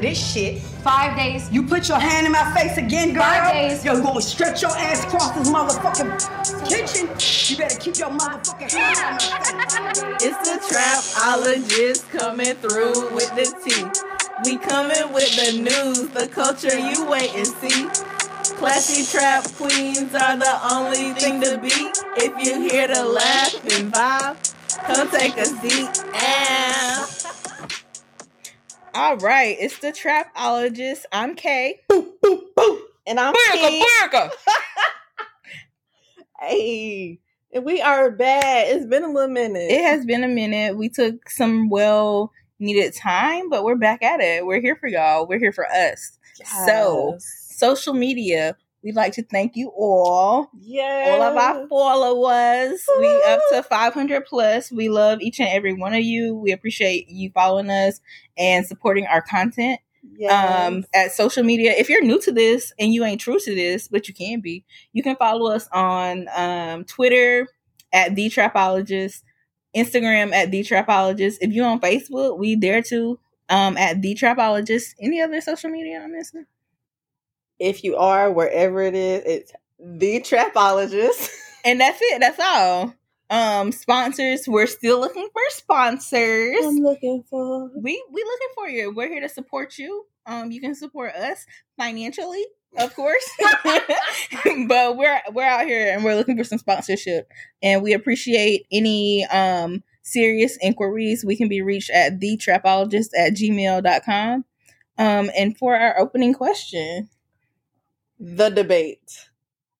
this shit. 5 days. You put your hand in my face again, girl. 5 days. You're gonna stretch your ass across this motherfucking kitchen. You better keep your motherfucking hand on my face. It's the Trapologist coming through with the tea. We coming with the news, the culture you wait and see. Classy trap queens are the only thing to beat. If you hear the laugh and vibe, come take a seat. All right, it's the Trapologist. I'm Kay. Boop, boop, boop. And I'm America. Hey, and we are back. It's been a little minute. It has been a minute. We took some well-needed time, but we're back at it. We're here for y'all. We're here for us. Yes. So, social media, we'd like to thank you all. Yeah. All of our followers. We up to 500 plus. We love each and every one of you. We appreciate you following us and supporting our content. Yes. At social media. If you're new to this and you ain't true to this, but you can be, you can follow us on Twitter at The Trapologist, Instagram at The Trapologist. If you're on Facebook, we there too, at The Trapologist. Any other social media I'm missing? If you are, wherever it is, it's The Trapologist. And that's it. That's all. Sponsors. We're still looking for sponsors. I'm looking for. We looking for you. We're here to support you. You can support us financially, of course. But we're out here and we're looking for some sponsorship. And we appreciate any serious inquiries. We can be reached at thetrapologist@gmail.com. And for our opening question, The debate.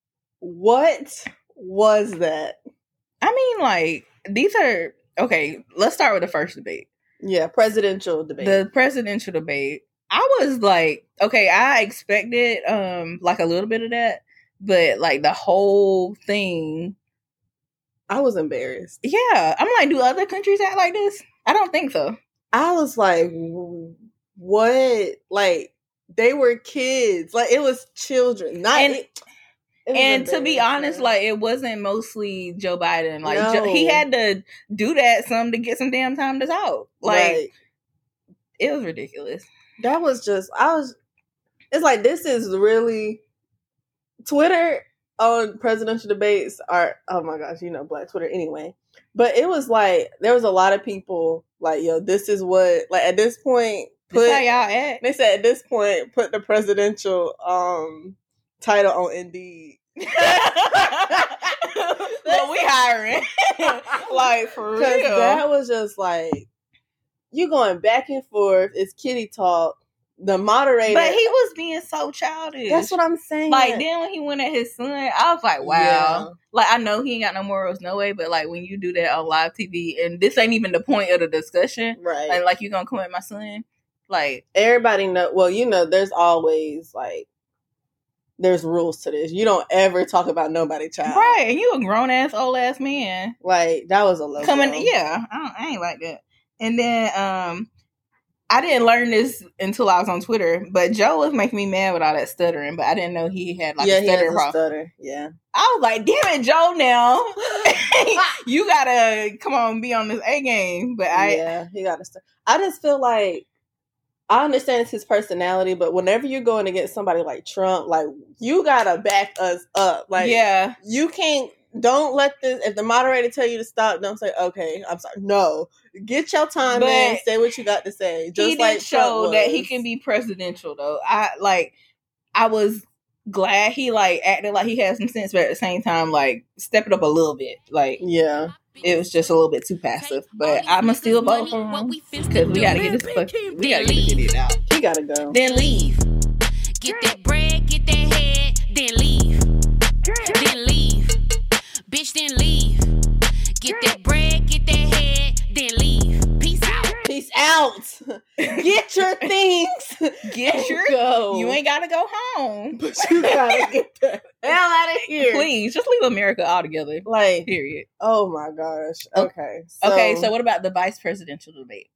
What was that? I mean, like, these are okay. Let's start with the first debate. Yeah, presidential debate. The presidential debate. I was like, okay, I expected like a little bit of that, but like the whole thing, I was embarrassed. yeah. I'm like, do other countries act like this? I don't think so. I was like, what? Like, they were kids. Like, it was children. Not. And- it was And to be honest, embarrassing. like, it wasn't mostly Joe Biden. Like, No. he had to do that some to get some damn time to talk. Like, Right. it was ridiculous. That was just, it's like, this is really, Twitter on presidential debates are, oh my gosh, Black Twitter anyway. But it was like, there was a lot of people like, yo, this is what, like, at this point, That's how y'all act. they said at this point, put the presidential title on Indeed. But we hiring. Like, for real. Because that was just like, you going back and forth. It's kitty talk. The moderator. But he was being so childish. That's what I'm saying. Like, then when he went at his son, I was like, wow. Yeah. Like, I know he ain't got no morals, no way, but like, when you do that on live TV, and this ain't even the point of the discussion, Right. and like, you gonna come at my son? Like, Everybody know. Well, there's always like, there's rules to this. You don't ever talk about nobody child. right, and you a grown ass, old ass man. Like, that was a low Coming, blow. yeah, I ain't like that. And then, I didn't learn this until I was on Twitter, but Joe was making me mad with all that stuttering, but I didn't know he had like a he has stuttering a problem. stutter. Yeah. I was like, damn it, Joe, now. You gotta come on, be on this A game. But He got to stutter. I just feel like, I understand it's his personality, but whenever you're going against somebody like Trump, like, you gotta back us up. Like, yeah. you can't. Don't let this. If the moderator tell you to stop, don't say, "Okay, I'm sorry." No, get your time But in. Say what you got to say. Just He like did show Trump that he was. can be presidential, though. I was glad he like acted like he had some sense, but at the same time, like, step it up a little bit. Like, Yeah. it was just a little bit too passive. But I'ma still vote for him because we gotta get this idiot out. He gotta go. Then leave. Get that bread, get that head, then leave. Then leave. Bitch, then leave. Get that bread, get that head, then leave. Peace out. Peace out. Get your things. Get your go. You ain't gotta go home. But you gotta get the hell out of here. Please, just leave America altogether. Like, Period. oh my gosh. Okay. Okay, so what about the vice presidential debate?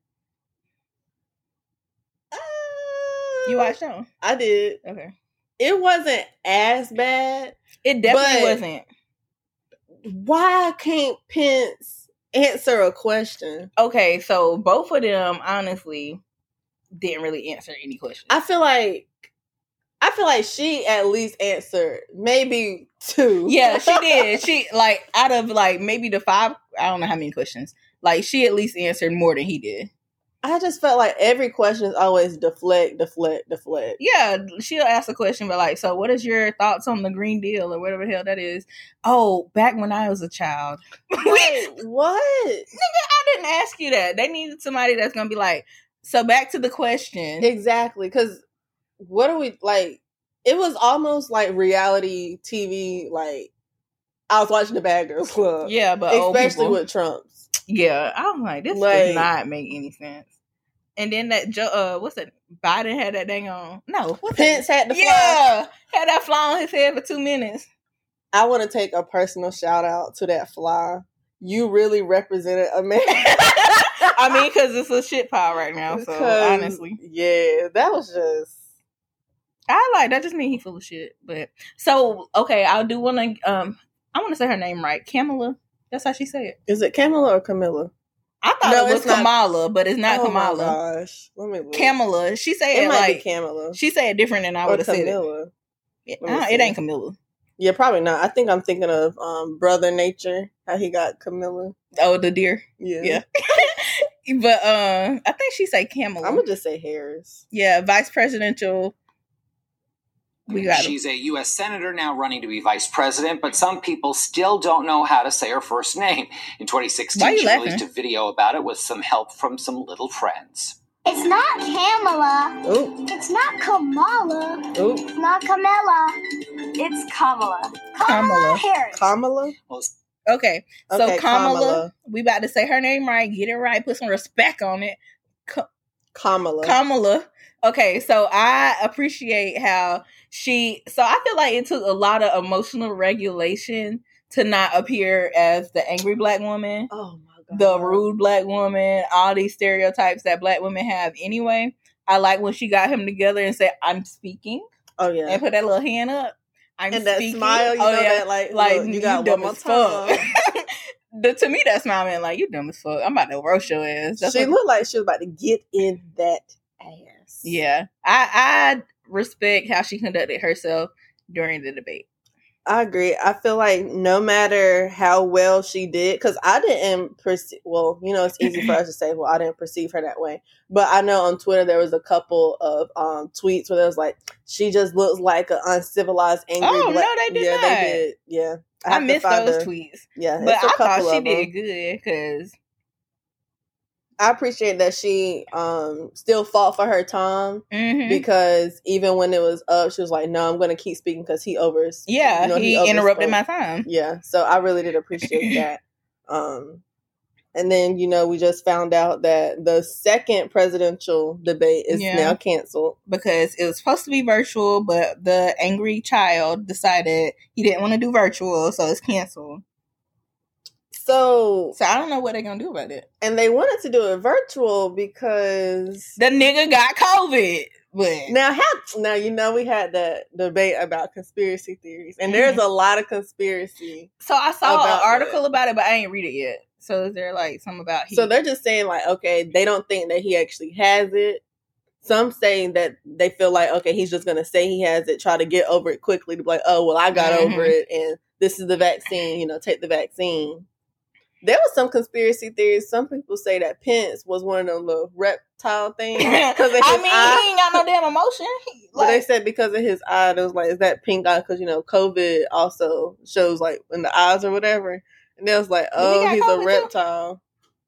You watched them? I did. Okay. It wasn't as bad. It definitely But- wasn't. Why can't Pence answer a question? Okay, so both of them, honestly, didn't really answer any questions. I feel like she at least answered maybe 2. Yeah, she did. She like out of like maybe the 5, I don't know how many questions. Like she at least answered more than he did. I just felt like every question is always deflect. Yeah, she'll ask a question, but like, so what is your thoughts on the Green Deal or whatever the hell that is? Oh, back when I was a child. Wait, what? Nigga, I didn't ask you that. They needed somebody that's gonna be like, so back to the question. Exactly, because what are we like? It was almost like reality TV. Like I was watching the Bad Girls Club. Yeah, but especially with Trump's. Yeah, I'm like, this does not make any sense. And then that what's that? Biden had that dang on. No, what's Pence that? had the fly. Yeah, had that fly on his head for 2 minutes. I want to take a personal shout out to that fly. You really represented America. I mean, because it's a shit pile right now. So honestly, yeah, that was just. I like that. Just mean he full of shit. But so okay, I do want to. I want to say her name right, Kamala. That's how she say it. Is it Kamala or Camilla? I thought it was Kamala, but it's not Kamala. Oh my gosh, let me look. Kamala. She said it might like be Kamala. She said it different than I would have said it. It ain't Camilla. Yeah, probably not. I think I'm thinking of Brother Nature. How he got Camilla. Oh, the deer. Yeah. But I think she said Kamala. I'm gonna just say Harris. Yeah, vice presidential. She's a U.S. senator now running to be vice president, but some people still don't know how to say her first name. In 2016, she released a video about it with some help from some little friends. It's not Kamala. Ooh. It's not Kamala. Ooh. It's not Camilla. It's Kamala. Kamala Harris. Kamala? Okay, so Okay, Kamala, we about to say her name right, get it right, put some respect on it. Kamala. Okay, so I appreciate how I feel like it took a lot of emotional regulation to not appear as the angry black woman. Oh my God. The rude black woman, all these stereotypes that black women have anyway. I like when she got him together and said, I'm speaking. Oh yeah. And put that little hand up. I'm and speaking. That smile, you know, that like look, you got dumb one as fuck. To me, that smile meant like, you dumb as fuck. I'm about to roast your ass. She looked like she was about to get in that ass. Yeah. I respect how she conducted herself during the debate. I agree. I feel like no matter how well she did, because I didn't perceive, well, you know, it's easy for us to say, well, I didn't perceive her that way. But I know on Twitter there was a couple of tweets where there was like, she just looks like an uncivilized, angry black. No, they did not. They did. Yeah. I missed those tweets. Yeah. But I thought she did good because I appreciate that she still fought for her time because even when it was up, she was like, "No, I'm going to keep speaking because he overs." Yeah, you know, he interrupted my time. Yeah, so I really did appreciate that. And then we just found out that the second presidential debate is now canceled because it was supposed to be virtual, but the angry child decided he didn't want to do virtual, so it's canceled. So I don't know what they're gonna do about it. And they wanted to do it virtual because the nigga got COVID. But now we had that debate about conspiracy theories, and there's a lot of conspiracy. So I saw an article about it, but I ain't read it yet. So is there like some about So they're just saying like, okay, they don't think that he actually has it. Some saying that they feel like, okay, he's just gonna say he has it, try to get over it quickly to be like, oh well, I got over it, and this is the vaccine. Take the vaccine. There was some conspiracy theories. Some people say that Pence was one of them little reptile things. He ain't got no damn emotion. But they said because of his eye, it was like, is that pink eye? Because, COVID also shows like in the eyes or whatever. And they was like, oh, he's a reptile.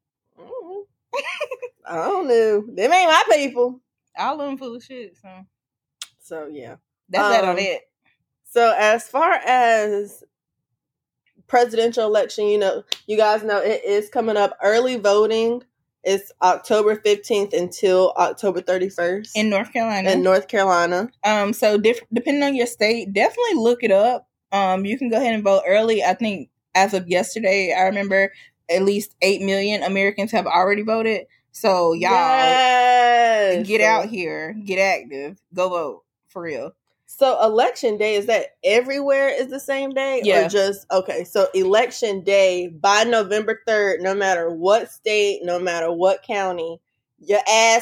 I don't know. Them ain't my people. All of them full of shit. So yeah. That's that on it. So as far as presidential election, you guys know it is coming up. Early voting is October 15th until October 31st in North Carolina. So depending on your state, definitely look it up. You can go ahead and vote early. I think as of yesterday, I remember at least 8 million Americans have already voted. So y'all get out here, get active, go vote for real. So election day, is that everywhere is the same day? Yeah. Or just, okay, so election day by November 3rd, no matter what state, no matter what county, your ass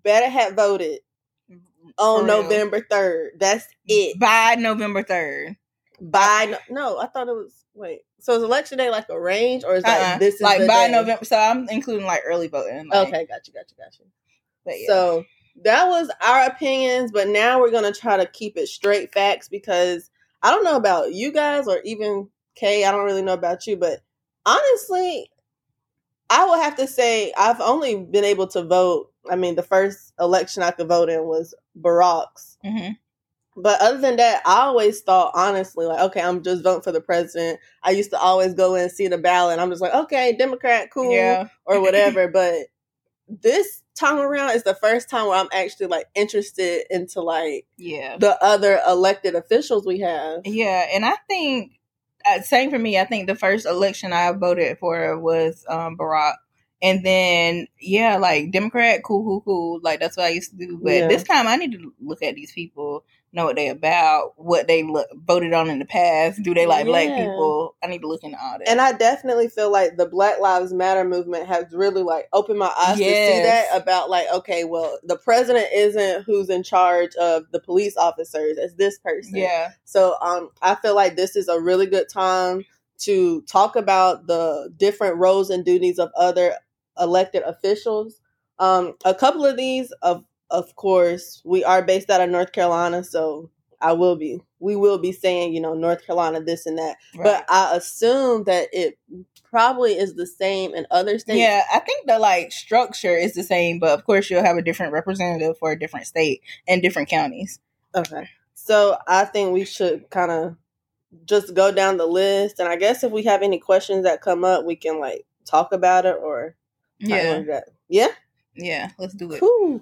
better have voted on November 3rd. That's it. By November 3rd. No, I thought it was, wait. So is election day like a range, or is like this is like the by day? November? So I'm including like early voting. Like, okay, gotcha. But yeah. So that was our opinions, but now we're gonna try to keep it straight facts, because I don't know about you guys or even Kay. I don't really know about you, but honestly, I will have to say I've only been able to vote. I mean, the first election I could vote in was Barack's. Mm-hmm. But other than that, I always thought, honestly, like, okay, I'm just voting for the president. I used to always go in and see the ballot, and I'm just like, okay, Democrat, cool, or whatever. But this time around is the first time where I'm actually, like, interested into, like, the other elected officials we have. Yeah, and I think, same for me, I think the first election I voted for was Barack. And then, like, Democrat, cool. Like, that's what I used to do. But this time, I need to look at these people, know what they about, what they voted on in the past. Do they like black people? I need to look into all that. And I definitely feel like the Black Lives Matter movement has really, like, opened my eyes to see that about, like, okay, well, the president isn't who's in charge of the police officers. It's this person. Yeah. So I feel like this is a really good time to talk about the different roles and duties of other elected officials. A couple of these, of course, we are based out of North Carolina, so we will be saying, North Carolina, this and that. Right. But I assume that it probably is the same in other states. Yeah, I think the, like, structure is the same, but of course you'll have a different representative for a different state and different counties. Okay. So I think we should kind of just go down the list, and I guess if we have any questions that come up, we can, like, talk about it, or yeah, let's do it. Cool.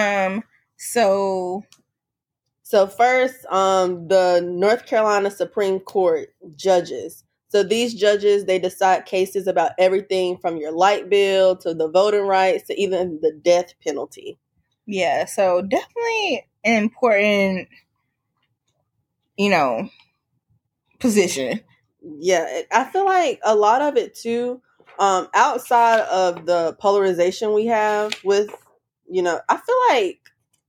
So first, the North Carolina Supreme Court judges. So these judges, they decide cases about everything from your light bill to the voting rights to even the death penalty. Yeah, so definitely an important, position. Yeah, I feel like a lot of it too, outside of the polarization we have with, I feel like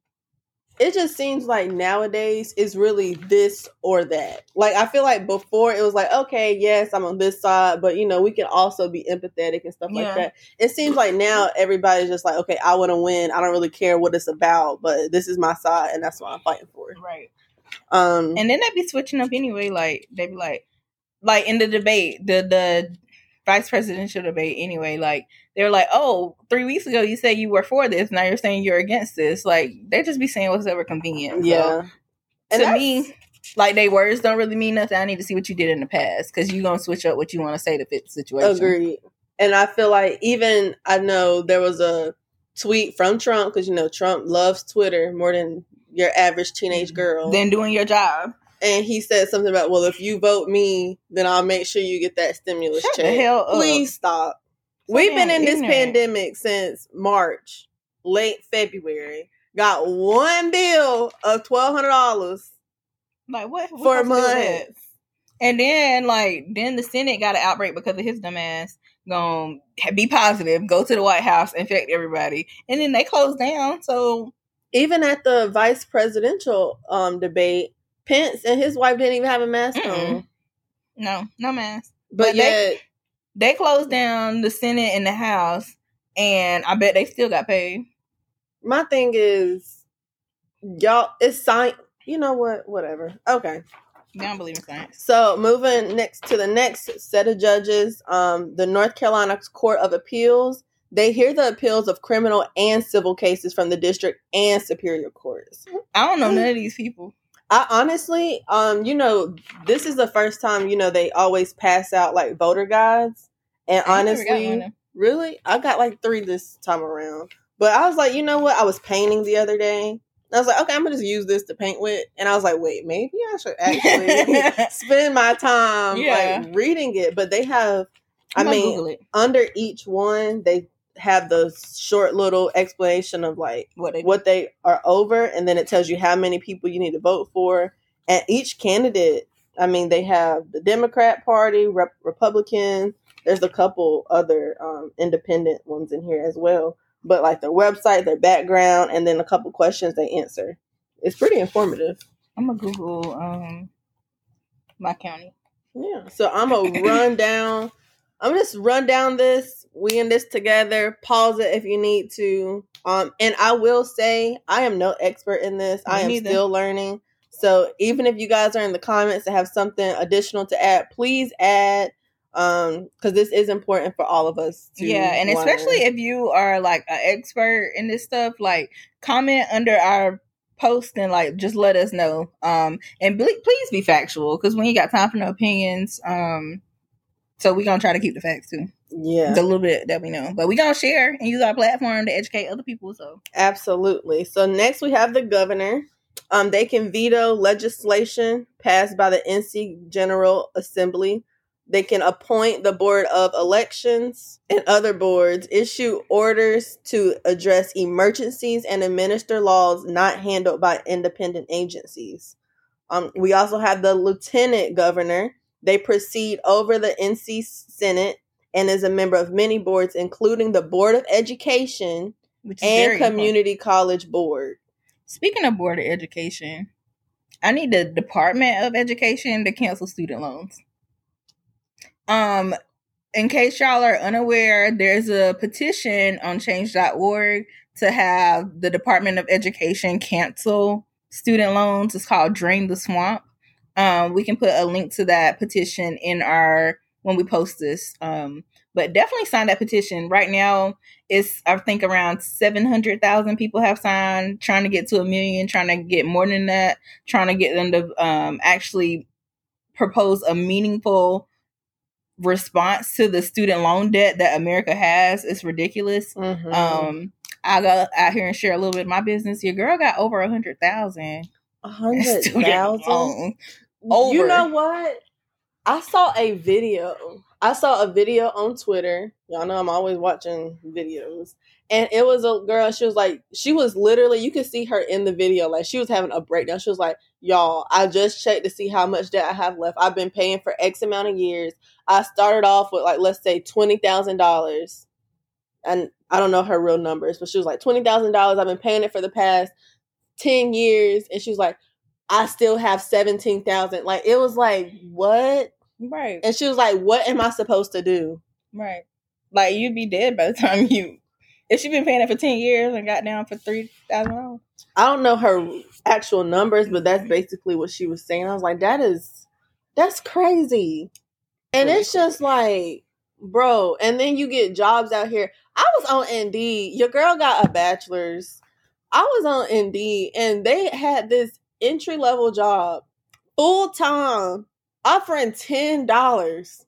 it just seems like nowadays it's really this or that. Like, I feel like before it was like, okay, yes, I'm on this side, but, we can also be empathetic and stuff like that. It seems like now everybody's just like, okay, I want to win. I don't really care what it's about, but this is my side, and that's what I'm fighting for. Right. And then they'd be switching up anyway. Like, they'd be like in the debate, the vice presidential debate anyway, like, they were like, oh, 3 weeks ago you said you were for this, now you're saying you're against this. Like, they just be saying whatever convenient. Yeah. So, and to me, like, they words don't really mean nothing. I need to see what you did in the past, because you're going to switch up what you want to say to fit the situation. Agreed. And I feel like I know there was a tweet from Trump, because, Trump loves Twitter more than your average teenage girl. Than doing your job. And he said something about, well, if you vote me, then I'll make sure you get that stimulus check. Shut the hell up. Please stop. We've been in this pandemic since March, late February. Got one bill of $1,200. Like, what for a month. And then, then the Senate got an outbreak because of his dumb ass. Gonna be positive, go to the White House, infect everybody. And then they closed down, so. Even at the vice presidential debate, Pence and his wife didn't even have a mask on. No mask. But yet they closed down the Senate and the House, and I bet they still got paid. My thing is, y'all, it's science. You know what? Whatever. Okay. I don't believe in science. So moving next to the next set of judges, the North Carolina Court of Appeals. They hear the appeals of criminal and civil cases from the district and superior courts. I don't know none of these people. I honestly, this is the first time, they always pass out, like, voter guides. And honestly, really, I got like 3 this time around. But I was like, you know what? I was painting the other day. I was like, okay, I'm going to just use this to paint with. And I was like, wait, maybe I should actually spend my time, like, reading it. But they have, under each one, they have the short little explanation of, like, what they are over, and then it tells you how many people you need to vote for. And each candidate, they have the Democrat Party, Republican. There's a couple other independent ones in here as well. but like their website, their background, and then a couple questions they answer. It's pretty informative. I'm gonna Google my county. Yeah. So I'm gonna run down. I'm just run down this. We in this together. Pause it if you need to. And I will say I am no expert in this. I am still learning. So even if you guys are in the comments and have something additional to add, please add. Because this is important for all of us to and learn. Especially if you are like an expert in this stuff, like comment under our post and like just let us know. And please be factual, because we ain't got time for no opinions. So we're gonna try to keep the facts too. Yeah, the little bit that we know, but we're gonna share and use our platform to educate other people. So absolutely. So next we have the governor. They can veto legislation passed by the NC General Assembly. They can appoint the Board of Elections and other boards, issue orders to address emergencies, and administer laws not handled by independent agencies. We also have the Lieutenant Governor. They preside over the NC Senate and is a member of many boards, including the Board of Education and Community College Board. Speaking of Board of Education, I need the Department of Education to cancel student loans. In case y'all are unaware, there's a petition on change.org to have the Department of Education cancel student loans. It's called Drain the Swamp. We can put a link to that petition in when we post this. But definitely sign that petition. Right now, it's, I think, around 700,000 people have signed, trying to get to 1 million, trying to get more than that, trying to get them to actually propose a meaningful response to the student loan debt that America has. It's ridiculous. Mm-hmm. I go out here and share a little bit of my business. Your girl got over 100,000. 100,000? You know what? I saw a video on Twitter. Y'all know I'm always watching videos. And it was a girl, she was literally, you could see her in the video, like she was having a breakdown. She was like, y'all, I just checked to see how much debt I have left. I've been paying for X amount of years. I started off with like, let's say $20,000. And I don't know her real numbers, but she was like, $20,000. I've been paying it for the past 10 years. And she was like, I still have 17,000. Like, it was like, what? Right. And she was like, what am I supposed to do? Right. Like, you'd be dead by the time if she'd been paying it for 10 years and got down for $3,000. I don't know her actual numbers, but that's basically what she was saying. I was like, that's crazy. And it's just like, bro, and then you get jobs out here. I was on Indeed. Your girl got a bachelor's. I was on Indeed, and they had this entry-level job, full-time, offering $10.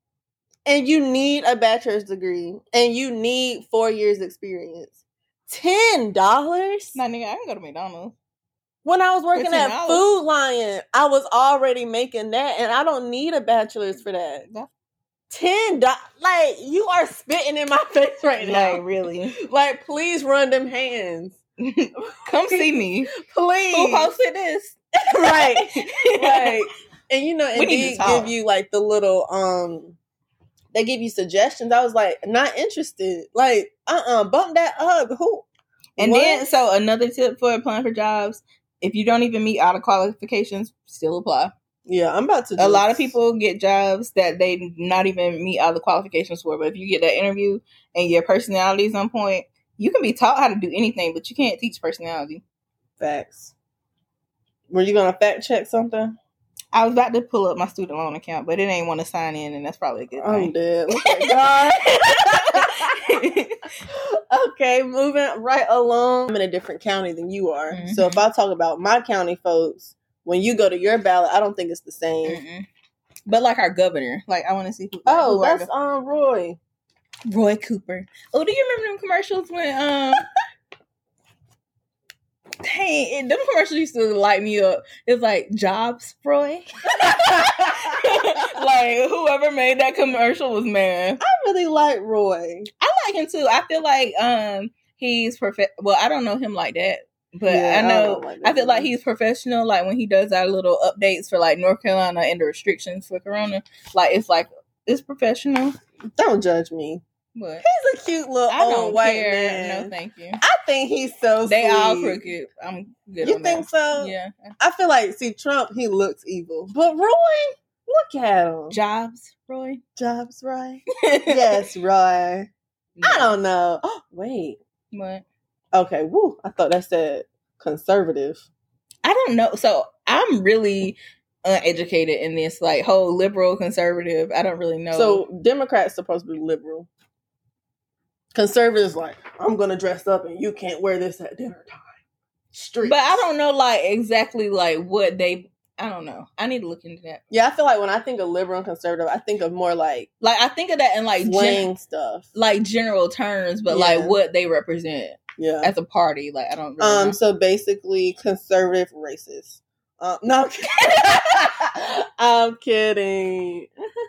And you need a bachelor's degree, and you need 4 years experience. $10? Nah, nigga, I can go to McDonald's. When I was working at Food Lion, I was already making that, and I don't need a bachelor's for that. $10? Like, you are spitting in my face right now. Like, really? Like, please run them hands. Come see me. Please. Who posted this? Right. Like, and you know, and they give you like the little, they give you suggestions. I was like, not interested. Like, bump that up. Who? And what? Then, so another tip for applying for jobs, if you don't even meet all the qualifications, still apply. Yeah, I'm about to. A lot of people get jobs that they not even meet all the qualifications for, but if you get that interview and your personality is on point, you can be taught how to do anything, but you can't teach personality. Facts. Were you gonna fact check something? I was about to pull up my student loan account, but it ain't want to sign in, and that's probably a good thing. I'm dead. Look at God. Okay, moving right along. I'm in a different county than you are. Mm-hmm. So if I talk about my county folks, when you go to your ballot, I don't think it's the same. Mm-mm. But like our governor, like I want to see who. Oh, that's Roy. Roy Cooper. Oh, do you remember them commercials when dang, them commercials used to light me up. It's like Jobs, Roy. Like whoever made that commercial was man. I really like Roy. I like him too. I feel like he's perfect. Well, I don't know him like that, but yeah, I know I feel like he's professional. Like when he does our little updates for like North Carolina and the restrictions for Corona, like it's professional. Don't judge me. What? He's a cute little old white man. No, thank you. I think he's so they sweet. all crooked. I'm good. You on think that. so? Yeah. I feel like, see, Trump, he looks evil. But Roy, look at him. Jobs, Roy. Jobs, Roy. Yes, Roy. No. I don't know. Oh, wait. What? Okay, woo. I thought that said conservative. I don't know. So I'm really uneducated in this, like, whole liberal, conservative. I don't really know. So Democrats supposed to be liberal. Conservatives like, I'm going to dress up and you can't wear this at dinner time. Streets. But I don't know, like, exactly, like, what they... I don't know. I need to look into that. Yeah, I feel like when I think of liberal and conservative, I think of more like I think of that in like stuff, like general terms, but like what they represent, as a party. Like I don't really know. So basically, conservative racist. No, I'm kidding.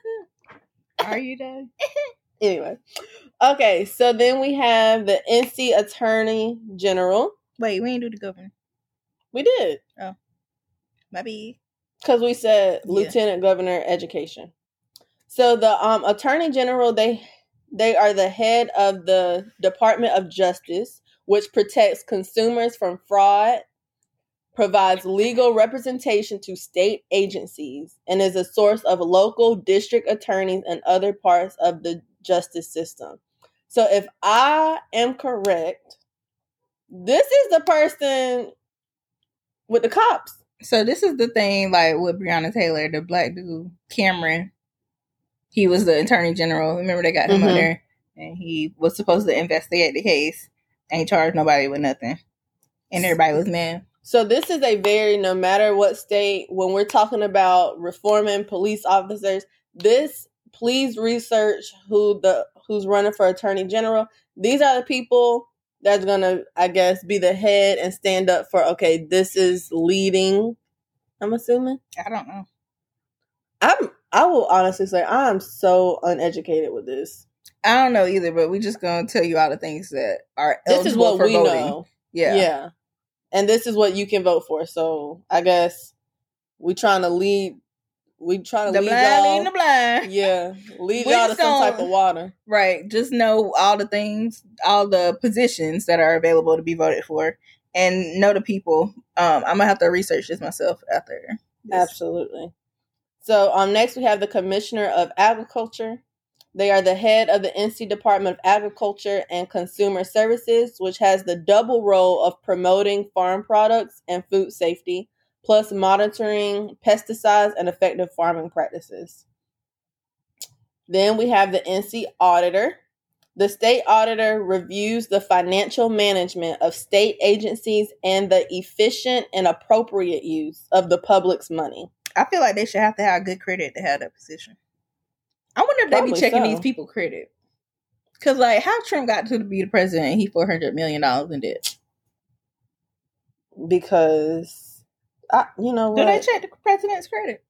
Are you though? Anyway, okay. So then we have the NC Attorney General. Wait, we ain't do the governor. We did. Oh. Maybe because we said Lieutenant Governor Education. So the Attorney General, they are the head of the Department of Justice, which protects consumers from fraud, provides legal representation to state agencies, and is a source of local district attorneys and other parts of the justice system. So if I am correct, this is the person with the cops. So this is the thing, like, with Breonna Taylor, the black dude, Cameron. He was the Attorney General. Remember they got him up there? And he was supposed to investigate the case. And he charged nobody with nothing. And everybody was mad. So this is a very, no matter what state, when we're talking about reforming police officers, please research who's running for Attorney General. These are the people that's going to, I guess, be the head and stand up for, okay, this is leading, I'm assuming. I don't know. I will honestly say I'm so uneducated with this. I don't know either, but we're just going to tell you all the things that are eligible this is what for we voting. Know. Yeah. And this is what you can vote for. So I guess we trying to lead. We try to lead y'all. Leading the blind. Yeah. Lead y'all to some type of water. Right. Just know all the things, all the positions that are available to be voted for, and know the people. I'm going to have to research this myself after this. Absolutely. So next we have the Commissioner of Agriculture. They are the head of the NC Department of Agriculture and Consumer Services, which has the double role of promoting farm products and food safety, plus monitoring pesticides and effective farming practices. Then we have the NC Auditor. The state auditor reviews the financial management of state agencies and the efficient and appropriate use of the public's money. I feel like they should have to have good credit to have that position. I wonder if they be checking these people credit. Because, like, how Trump got to be the president and he $400 million in debt? Because, you know what? Do they check the president's credit?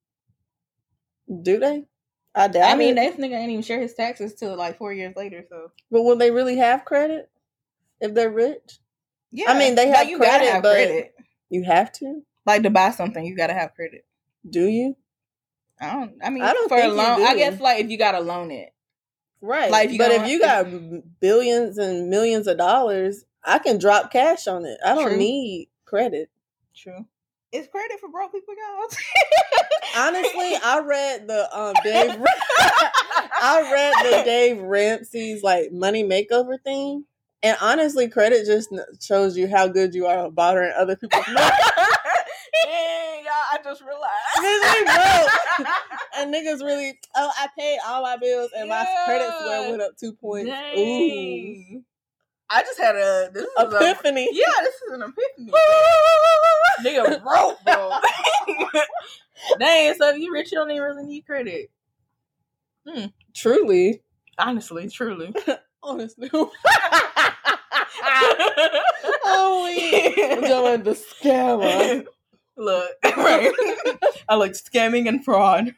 Do they? I doubt it. I mean, this nigga ain't even share his taxes till, like, 4 years later, so. But will they really have credit if they're rich? Yeah. I mean, they have you credit, gotta have but credit. You have to? Like, to buy something, you gotta have credit. Do you? I don't for a loan. I guess, like, if you gotta loan it. Right. Like, if you got billions and millions of dollars, I can drop cash on it. I don't need credit. True. Is credit for broke people, guys? Honestly, I read the Dave Ramsey's like money makeover thing, and honestly, credit just shows you how good you are at bothering other people's money. Dang, y'all, I just realized. And niggas really, I paid all my bills and my credit score went up 2 points. Dang. Ooh. I just had this epiphany. This is an epiphany. Nigga broke, bro. Dang, so if you rich, you don't even really need credit. Truly. Honestly, truly. Honestly. I'm doing the scammer. Look, right. I like scamming and fraud.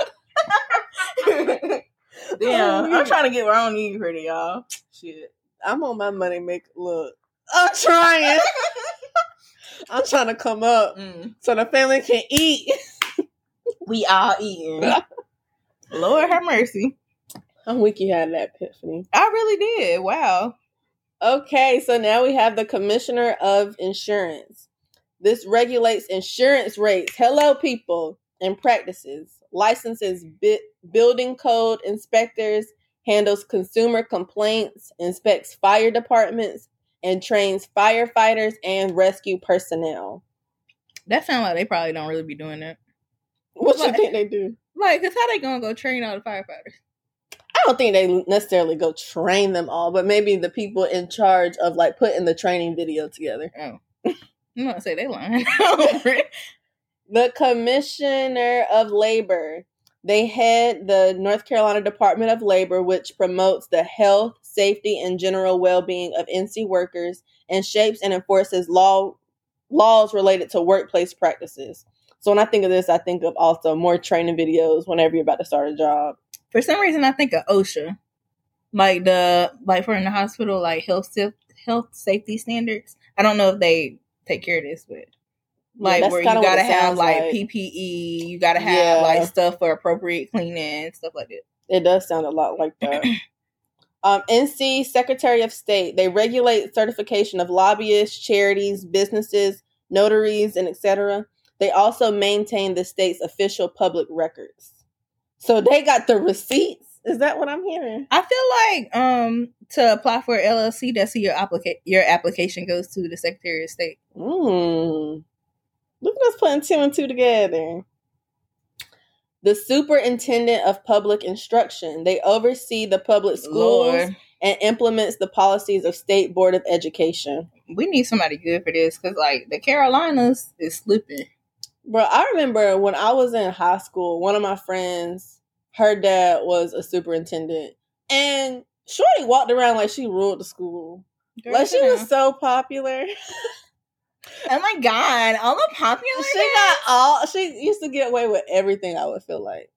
Damn, I'm trying to get where I don't need credit, y'all. Shit. I'm on my money make look. I'm trying. I'm trying to come up so the family can eat. We all eating. Lord have mercy. I'm weak you had that epiphany. I really did. Wow. Okay, so now we have the Commissioner of Insurance. This regulates insurance rates. Hello, people. And practices. Licenses building code inspectors, handles consumer complaints, inspects fire departments, and trains firefighters and rescue personnel. That sounds like they probably don't really be doing that. What you think they do? Like, because how they gonna go train all the firefighters? I don't think they necessarily go train them all, but maybe the people in charge of like putting the training video together. Oh. I'm gonna say they lying. The Commissioner of Labor. They head the North Carolina Department of Labor, which promotes the health, safety, and general well-being of NC workers and shapes and enforces laws related to workplace practices. So when I think of this, I think of also more training videos whenever you're about to start a job. For some reason, I think of OSHA. Like for in the hospital, like health safety standards. I don't know if they take care of this, but like where you gotta have like PPE, you gotta have like stuff for appropriate cleaning and stuff like that. It does sound a lot like that. NC Secretary of State, they regulate certification of lobbyists, charities, businesses, notaries, and etc. They also maintain the state's official public records. So they got the receipts. Is that what I'm hearing? I feel like to apply for an LLC, that's who your application goes to the Secretary of State. Look at us putting 2 and 2 together. The Superintendent of Public Instruction. They oversee the public schools and implements the policies of State Board of Education. We need somebody good for this because, like, the Carolinas is slipping. Bro, I remember when I was in high school, one of my friends, her dad was a superintendent. And Shorty walked around like she ruled the school. Girl, like, she was so popular. Oh my God, all the popular. She used to get away with everything, I would feel like.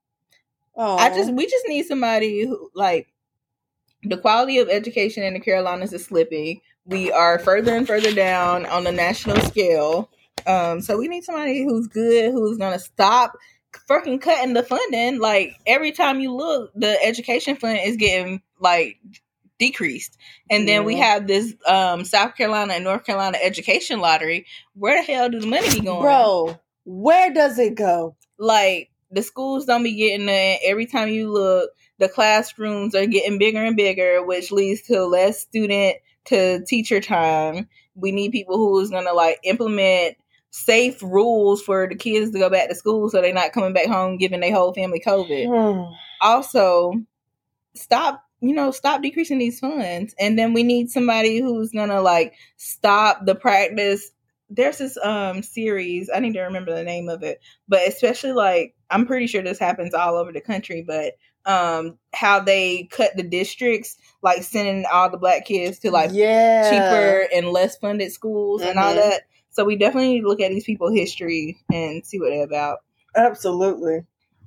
We just need somebody who, like, the quality of education in the Carolinas is slipping. We are further and further down on the national scale. So we need somebody who's good, who's gonna stop fucking cutting the funding. Like, every time you look, the education fund is getting like decreased. And then we have this South Carolina and North Carolina education lottery. Where the hell do the money be going? Bro, where does it go? Like, the schools don't be getting it. Every time you look, the classrooms are getting bigger and bigger, which leads to less student to teacher time. We need people who's gonna like implement safe rules for the kids to go back to school so they're not coming back home giving their whole family COVID. Also, stop decreasing these funds. And then we need somebody who's gonna like stop the practice. There's this series, I need to remember the name of it, but especially like, I'm pretty sure this happens all over the country, but how they cut the districts, like sending all the black kids to like cheaper and less funded schools and all that. So we definitely need to look at these people's history and see what they're about. Absolutely.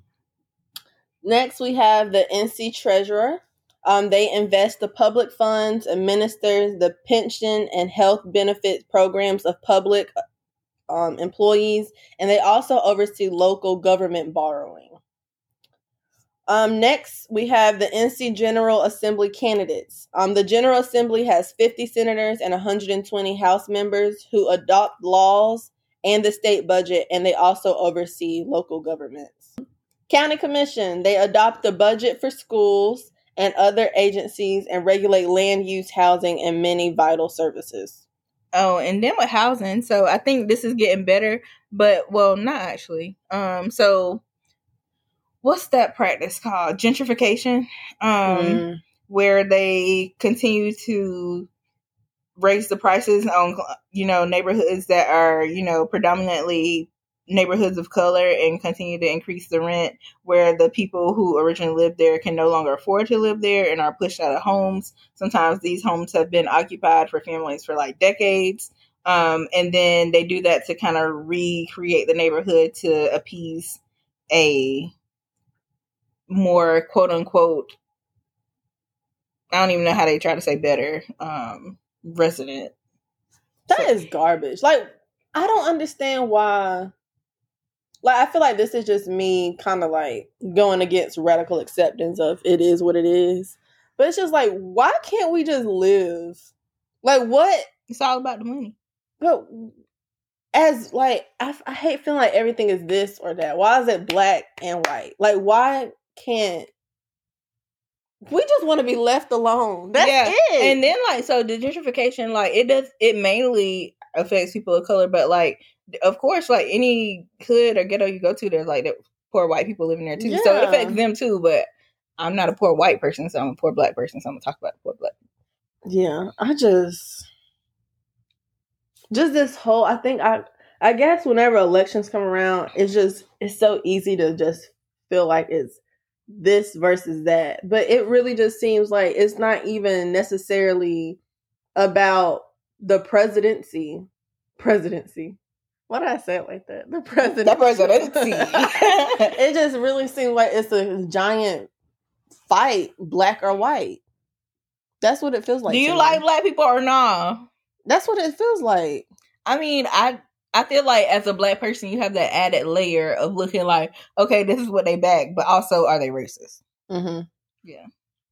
Next, we have the NC Treasurer. They invest the public funds, administers the pension and health benefit programs of public employees, and they also oversee local government borrowing. Next, we have the NC General Assembly candidates. The General Assembly has 50 senators and 120 House members who adopt laws and the state budget, and they also oversee local governments. County Commission, they adopt the budget for schools and other agencies and regulate land use, housing, and many vital services. Oh, and then with housing, so I think this is getting better, but, well, not actually. So what's that practice called? Gentrification, where they continue to raise the prices on, neighborhoods that are, predominantly neighborhoods of color, and continue to increase the rent, where the people who originally lived there can no longer afford to live there and are pushed out of homes. Sometimes these homes have been occupied for families for like decades. And then they do that to kind of recreate the neighborhood to appease a more quote unquote, I don't even know how they try to say better, resident. That is garbage. Like, I don't understand why like, I feel like this is just me kind of like going against radical acceptance of it is what it is. But it's just like, why can't we just live? Like, what? It's all about the money. But as like, I hate feeling like everything is this or that. Why is it black and white? Like, why can't we just want to be left alone? That's it. And then like, so the gentrification, like it mainly affects people of color, but like, of course, like any hood or ghetto you go to, there's like the poor white people living there too. Yeah. So it affects them too, but I'm not a poor white person, so I'm a poor black person, so I'm gonna talk about the poor black. Yeah, I just this whole, I guess whenever elections come around, it's so easy to just feel like it's this versus that. But it really just seems like it's not even necessarily about the presidency. Why did I say it like that? The presidency. It just really seems like it's a giant fight, black or white. That's what it feels like. Do you like black people or not? That's what it feels like. I mean, I feel like as a black person, you have that added layer of looking like, okay, this is what they back, but also, are they racist? Mm-hmm. Yeah.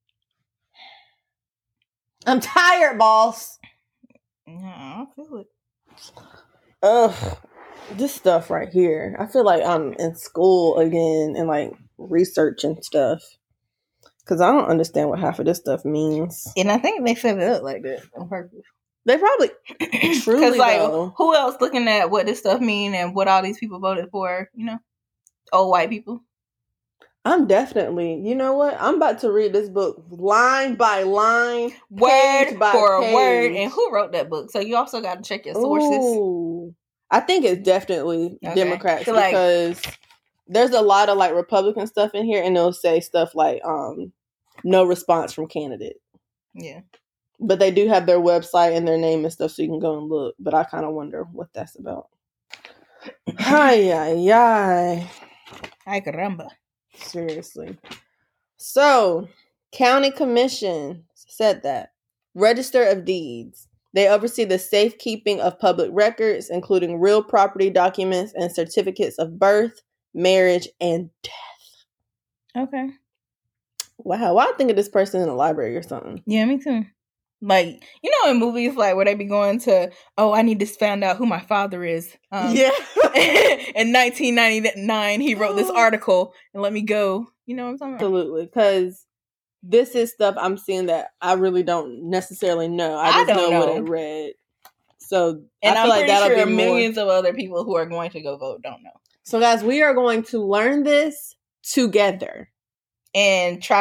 I'm tired, boss. Yeah, I feel it. Ugh, this stuff right here. I feel like I'm in school again and like researching stuff. Because I don't understand what half of this stuff means. And I think they set it up like that on purpose. They probably truly, like, though. Who else looking at what this stuff mean and what all these people voted for, you know? Old white people. I'm definitely, you know what? I'm about to read this book line by line, word by for page. word. And who wrote that book? So you also got to check your sources. Ooh. I think it's definitely Democrats because there's a lot of like Republican stuff in here, and they'll say stuff like no response from candidate. Yeah. But they do have their website and their name and stuff, so you can go and look. But I kind of wonder what that's about. Ay. Ay, caramba. Seriously. So, county commission said that. Register of Deeds. They oversee the safekeeping of public records, including real property documents and certificates of birth, marriage, and death. Okay. Wow. Why I think of this person in a library or something. Yeah, me too. Like, you know, in movies, like, where they be going to, I need to find out who my father is. Yeah. In 1999, he wrote this article, and let me go. You know what I'm talking about? Absolutely. Because this is stuff I'm seeing that I really don't necessarily know. I just know what I read. So, and I feel like that'll be millions of other people who are going to go vote don't know. So, guys, we are going to learn this together. And try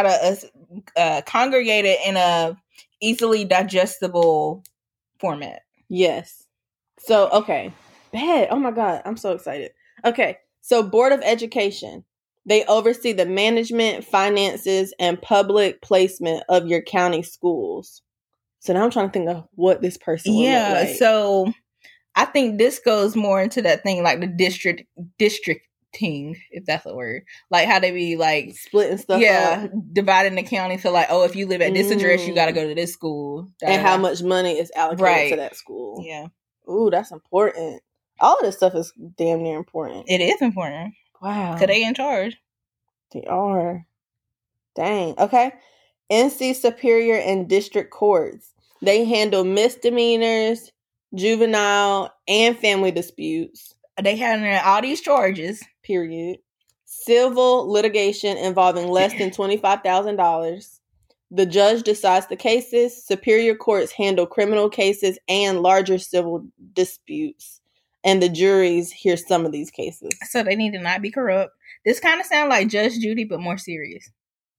to congregate it in a easily digestible format. Yes. So, okay. Bad. Oh my God. I'm so excited. Okay. So, Board of Education. They oversee the management, finances, and public placement of your county schools. So now I'm trying to think of what this person would look like. So I think this goes more into that thing like the districting, if that's a word. Like how they be like splitting stuff up. Dividing the county. So like, if you live at this address, you got to go to this school. And how much money is allocated to that school. Yeah. Ooh, that's important. All of this stuff is damn near important. It is important. Wow. Because they in charge. They are. Dang. Okay. NC Superior and District Courts. They handle misdemeanors, juvenile, and family disputes. They handle all these charges. Period. Civil litigation involving less than $25,000. The judge decides the cases. Superior courts handle criminal cases and larger civil disputes. And the juries hear some of these cases. So they need to not be corrupt. This kind of sounds like Judge Judy, but more serious.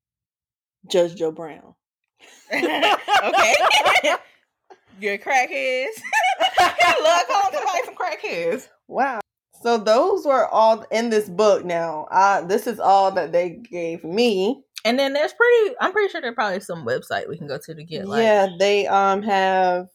Judge Joe Brown. Okay. You're crackheads. I love calling somebody some crackheads. Wow. So those were all in this book now. This is all that they gave me. And then I'm pretty sure there's probably some website we can go to get like. Yeah, they have.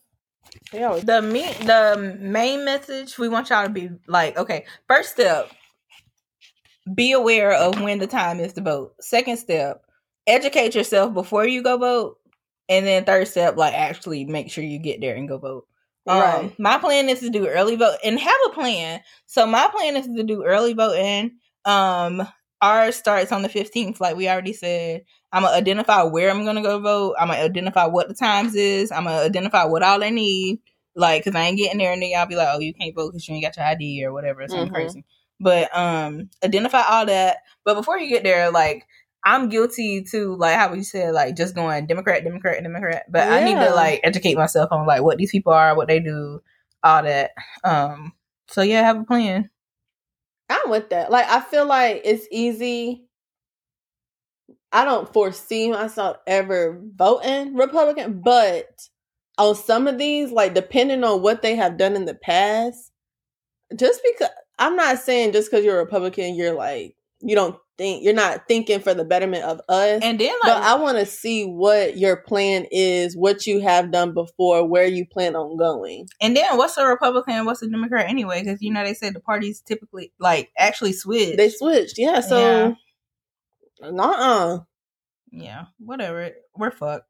The main message we want y'all to be like, okay, first step, be aware of when the time is to vote. Second step, educate yourself before you go vote. And then third step, like actually make sure you get there and go vote. Right. My plan is to do early vote and have a plan. So my plan is to do early voting. Ours starts on the 15th, like we already said. I'm gonna identify where I'm gonna go vote. I'm gonna identify what the times is. I'm gonna identify what all they need. Like, cause I ain't getting there and then y'all be like, oh, you can't vote because you ain't got your ID or whatever, something crazy. But identify all that. But before you get there, like, I'm guilty too, like how we said, like just going Democrat. But I need to like educate myself on like what these people are, what they do, all that. So yeah, have a plan. I'm with that. Like, I feel like it's easy. I don't foresee myself ever voting Republican, but on some of these, like depending on what they have done in the past, just because I'm not saying just because you're a Republican, you're like, you're not thinking for the betterment of us. And then, but I want to see what your plan is, what you have done before, where you plan on going. And then what's a Republican, what's a Democrat anyway? Because, they said the parties typically, like, actually switch. They switched, yeah. So, Yeah, whatever. We're fucked.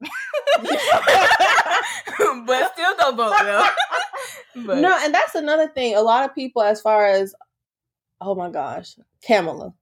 But still don't vote, though. But. No, and that's another thing. A lot of people, as far as, oh my gosh, Kamala,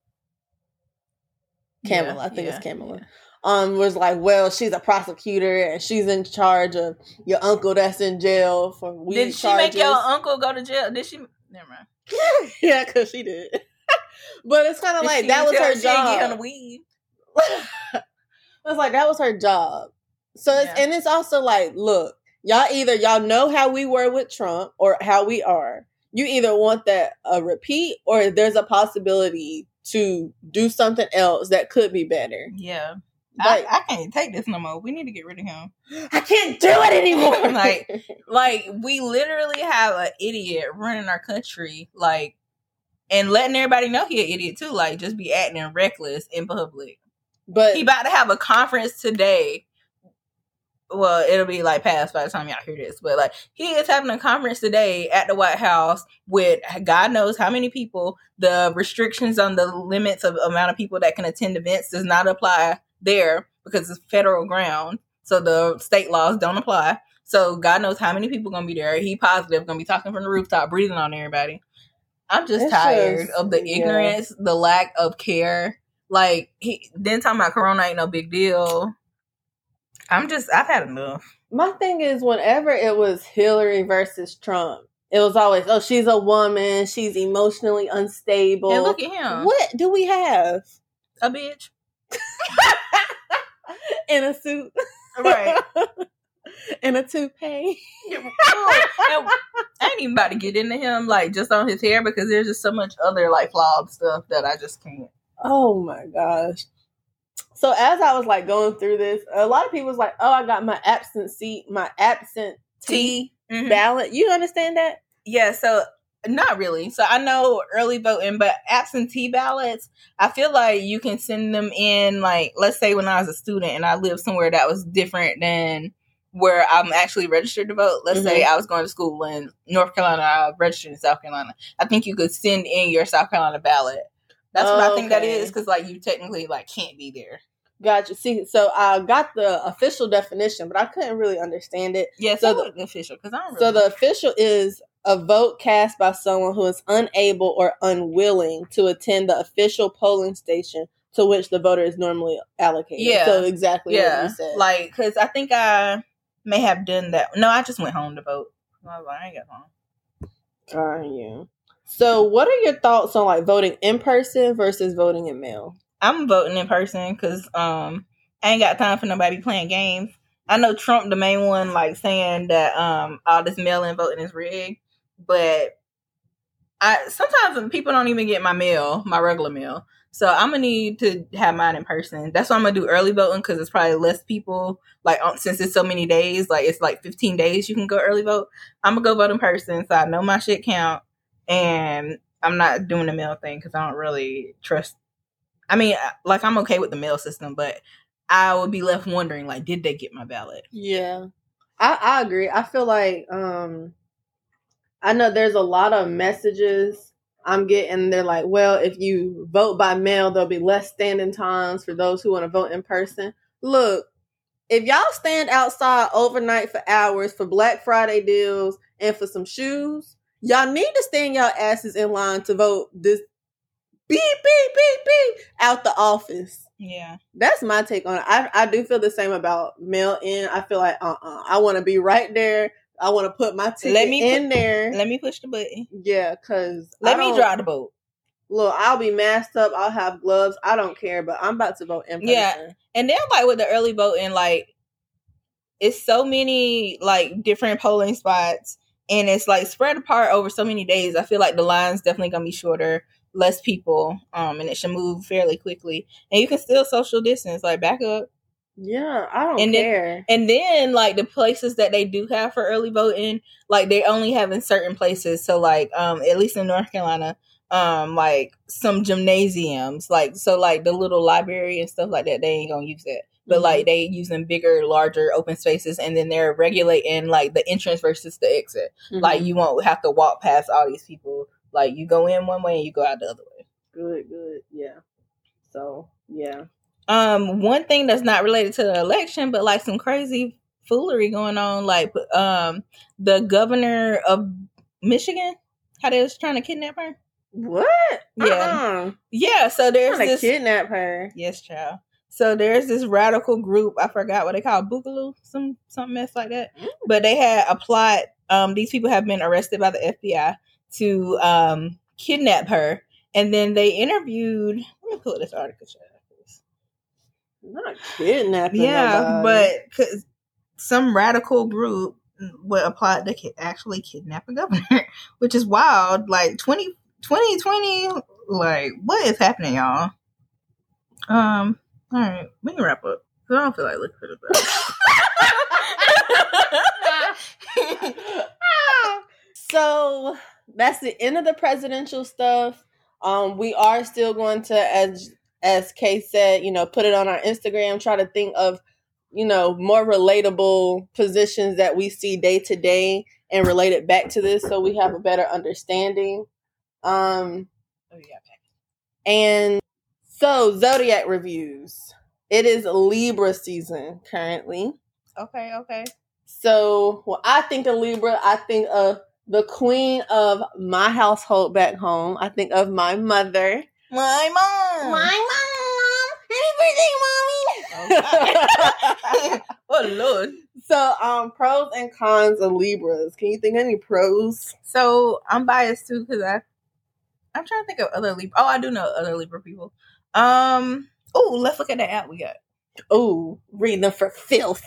I think it's Kamala. Yeah. Was like, well, she's a prosecutor and she's in charge of your uncle that's in jail for weed charges. Did she make your uncle go to jail? Did she? Never mind. Yeah, because she did. But it's kind of like that was her job. Get on the weed. It's like that was her job. So it's also like, look, y'all know how we were with Trump or how we are. You either want that a repeat or there's a possibility to do something else that could be better. Yeah. Like, I can't take this no more. We need to get rid of him. I can't do it anymore. like we literally have an idiot running our country, like, and letting everybody know he an idiot too. Like, just be acting reckless in public. But he about to have a conference today. Well, it'll be like past by the time y'all hear this, but like he is having a conference today at the White House with God knows how many people. The restrictions on the limits of amount of people that can attend events does not apply there because it's federal ground. So the state laws don't apply. So God knows how many people gonna be there. He positive gonna be talking from the rooftop, breathing on everybody. I'm just tired of the ignorance, the lack of care. Like he then talking about Corona ain't no big deal. I've had enough. My thing is, whenever it was Hillary versus Trump, it was always, oh, she's a woman, she's emotionally unstable. And look at him. What do we have? A bitch. In a suit. Right. In a toupee. I ain't even about to get into him, like, just on his hair, because there's just so much other, like, flawed stuff that I just can't. Oh, my gosh. So as I was like going through this, a lot of people was like, "Oh, I got my absentee ballot." You understand that? Yeah. So not really. So I know early voting, but absentee ballots, I feel like you can send them in. Like, let's say when I was a student and I lived somewhere that was different than where I'm actually registered to vote. Let's say I was going to school in North Carolina, I registered in South Carolina. I think you could send in your South Carolina ballot. That's what I think that is, because like you technically like can't be there. Gotcha. See, so I got the official definition, but I couldn't really understand it. Yeah, so the official, because I don't really So the official is a vote cast by someone who is unable or unwilling to attend the official polling station to which the voter is normally allocated. Yeah. So exactly what you said. Like, because I think I may have done that. No, I just went home to vote. I ain't got home. Yeah. So what are your thoughts on like voting in person versus voting in mail? I'm voting in person because I ain't got time for nobody playing games. I know Trump, the main one, like saying that all this mail-in voting is rigged, but sometimes people don't even get my mail, my regular mail. So I'm gonna need to have mine in person. That's why I'm gonna do early voting, because it's probably less people. Like since it's so many days, like it's like 15 days you can go early vote. I'm gonna go vote in person, so I know my shit count, and I'm not doing the mail thing because I don't really trust. I mean, like, I'm okay with the mail system, but I would be left wondering, like, did they get my ballot? Yeah. I agree. I feel like, I know there's a lot of messages I'm getting. They're like, well, if you vote by mail, there'll be less standing times for those who want to vote in person. Look, if y'all stand outside overnight for hours for Black Friday deals and for some shoes, y'all need to stand your asses in line to vote this beep, beep, beep, beep out the office. Yeah. That's my take on it. I do feel the same about mail-in. I feel like, I want to be right there. I want to put my ticket in there. Let me push the button. Yeah, because... Let me drive the boat. Look, I'll be masked up. I'll have gloves. I don't care, but I'm about to vote in person. Yeah. And then, like, with the early voting, like, it's so many, like, different polling spots, and it's, like, spread apart over so many days. I feel like the line's definitely going to be shorter, less people, and it should move fairly quickly. And you can still social distance, like, back up. Yeah, I don't care. And then, like, the places that they do have for early voting, like, they only have in certain places. So, like, at least in North Carolina, like some gymnasiums, like, so like the little library and stuff like that, they ain't gonna use that. But like they using bigger, larger open spaces, and then they're regulating like the entrance versus the exit. Like you won't have to walk past all these people. Like you go in one way and you go out the other way. Good, yeah. So yeah. One thing that's not related to the election, but like some crazy foolery going on, like the governor of Michigan, how they was trying to kidnap her. What? Yeah. Yeah, so there's this... kidnap her. Yes, child. So there's this radical group, I forgot what they call Boogaloo, some mess like that. But they had a plot, these people have been arrested by the FBI to kidnap her. And then they interviewed, let me pull this article, child. Not kidnapping nobody. But cause some radical group would apply to actually kidnap a governor, which is wild. Like 2020, like, what is happening, y'all? All right, we can wrap up. I don't feel like looking for this. So that's the end of the presidential stuff. We are still going to, as Kay said, put it on our Instagram, try to think of, more relatable positions that we see day to day and relate it back to this so we have a better understanding. And so Zodiac reviews. It is Libra season currently. Okay. So when I think of Libra, I think of the queen of my household back home. I think of my mother. My mom. Happy birthday, mommy. Oh Lord. So pros and cons of Libras. Can you think of any pros? So I'm biased too because I'm trying to think of other Libra. Oh, I do know other Libra people. Oh, let's look at the app we got. Oh, reading them for filth.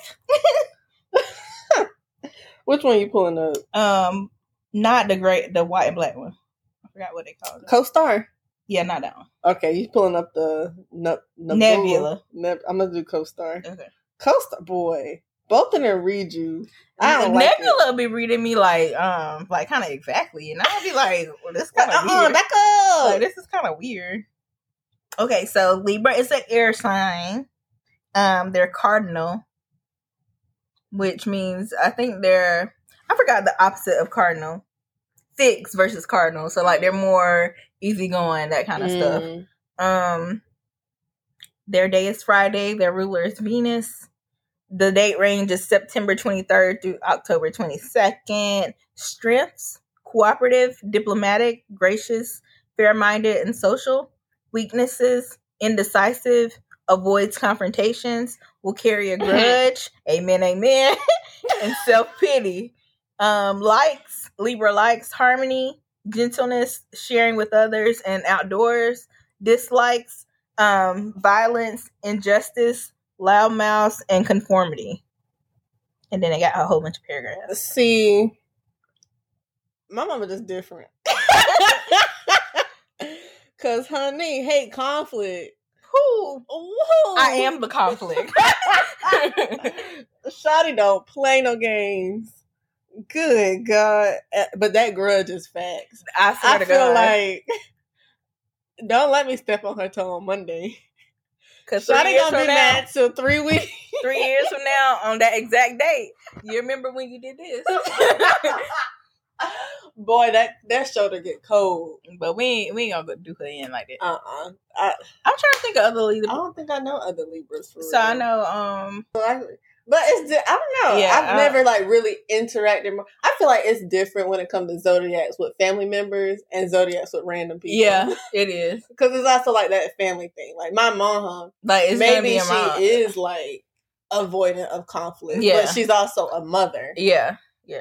Which one you pulling up? Not the white and black one. I forgot what they called it. CoStar? Yeah, not that one. Okay, you pulling up the Nebula. I'm gonna do CoStar. Okay. CoStar, boy. Both of them read you. I don't like Nebula be reading me like kind of exactly, and I'll be like, well, this is kind of weird. Back up. Like, this is kind of weird. Okay, so Libra is an air sign. They're cardinal, which means I forgot the opposite of cardinal. Fixed versus cardinal. So like they're more easygoing, that kind of stuff. Their day is Friday. Their ruler is Venus. The date range is September 23rd through October 22nd. Strengths: cooperative, diplomatic, gracious, fair-minded, and social. Weaknesses: indecisive, avoids confrontations, will carry a grudge, amen, and self-pity. Libra likes harmony, gentleness, sharing with others, and outdoors. Dislikes violence, injustice, loud mouths, and conformity. And then they got a whole bunch of paragraphs. See, my mama just different. Cause honey, hate conflict. Who? I am the conflict. Shawty don't play no games. Good God. But that grudge is facts. I swear to God. I feel like, don't let me step on her toe on Monday. Cause Shawty gonna be mad till 3 weeks. 3 years from now, on that exact date, you remember when you did this? Boy, that shoulder get cold. But we ain't gonna do her in like that. I'm trying to think of other Libras. I don't think I know other Libras for real. So I know But I don't know. Yeah, I've never like really interacted. I feel like it's different when it comes to zodiacs with family members and zodiacs with random people. Yeah, it is. Because it's also like that family thing. Like my mom, like it's maybe she is like avoidant of conflict, but she's also a mother. Yeah.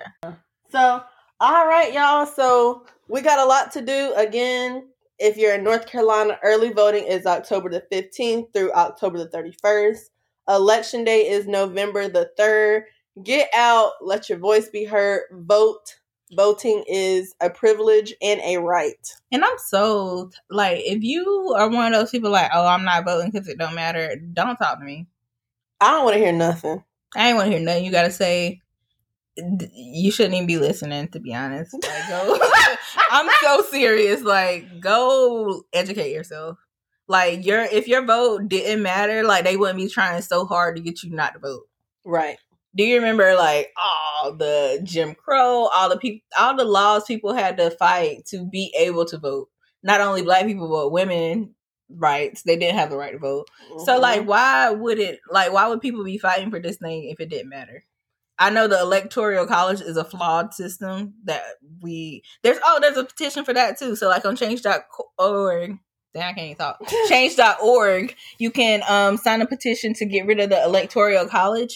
So, all right, y'all. So we got a lot to do. Again, if you're in North Carolina, early voting is October the 15th through October the 31st. Election day is November the 3rd. Get out. Let your voice be heard. Vote. Voting is a privilege and a right. And I'm so, like, if you are one of those people like, oh, I'm not voting because it don't matter, don't talk to me. I don't want to hear nothing. I ain't want to hear nothing you got to say. You shouldn't even be listening, to be honest. Like, go. I'm so serious. Like, go educate yourself. Like, if your vote didn't matter, like, they wouldn't be trying so hard to get you not to vote. Right. Do you remember, like, all the Jim Crow, all the laws people had to fight to be able to vote? Not only black people, but women rights. They didn't have the right to vote. Mm-hmm. So, like, why would people be fighting for this thing if it didn't matter? I know the Electoral College is a flawed system that there's a petition for that too. So, like, on change.org. I can't even talk. Change.org. You can sign a petition to get rid of the Electoral College.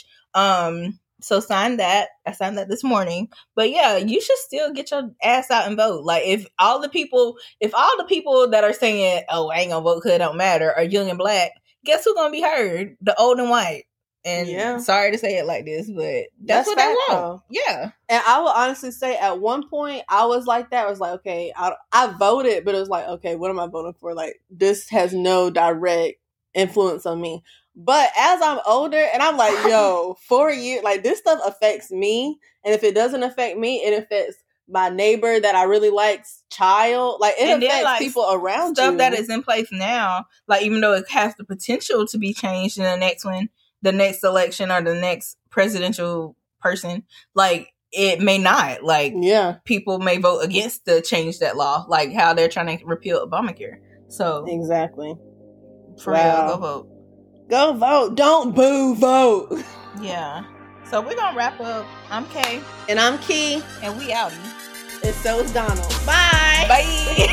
So sign that. I signed that this morning. But yeah, you should still get your ass out and vote. Like, if all the people that are saying, "Oh, I ain't gonna vote because it don't matter," are young and black, guess who's gonna be heard? The old and white. And sorry to say it like this, but that's what they want. Though. Yeah. And I will honestly say at one point I was like that. I was like, okay, I voted, but it was like, okay, what am I voting for? Like, this has no direct influence on me. But as I'm older and I'm like, yo, 4 years, like, this stuff affects me. And if it doesn't affect me, it affects my neighbor that I really like's child. Like, it affects like, people around stuff you. That is in place now. Like, even though it has the potential to be changed in the next one, the next election or the next presidential person, like, it may not. Like, people may vote against to change that law, like how they're trying to repeal Obamacare. So exactly. For real, go vote. Go vote. Don't boo, vote. Yeah. So we're gonna wrap up. I'm Kay. And I'm Key. And we outie. And so is Donald. Bye. Bye.